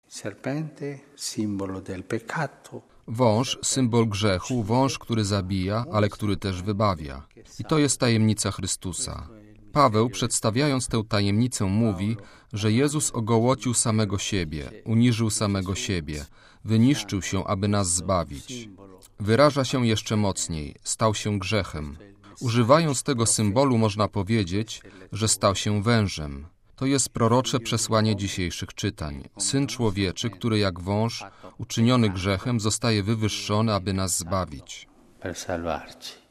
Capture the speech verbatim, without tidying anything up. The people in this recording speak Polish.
Serpente, simbolo del peccato. Wąż, symbol grzechu, wąż, który zabija, ale który też wybawia. I to jest tajemnica Chrystusa. Paweł, przedstawiając tę tajemnicę, mówi, że Jezus ogołocił samego siebie, uniżył samego siebie, wyniszczył się, aby nas zbawić. Wyraża się jeszcze mocniej, stał się grzechem. Używając tego symbolu można powiedzieć, że stał się wężem. To jest prorocze przesłanie dzisiejszych czytań. Syn Człowieczy, który jak wąż, uczyniony grzechem, zostaje wywyższony, aby nas zbawić.